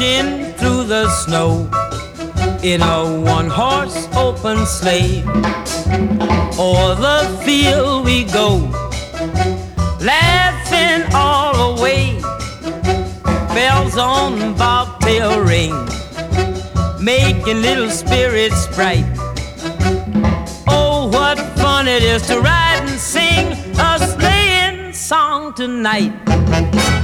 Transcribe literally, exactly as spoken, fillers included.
dashing through the snow in a one-horse open sleigh. O'er the field we go, laughing all the way. Bells on bobtail ring, making little spirits bright. Oh, what fun it is to ride and sing a sleighing song tonight.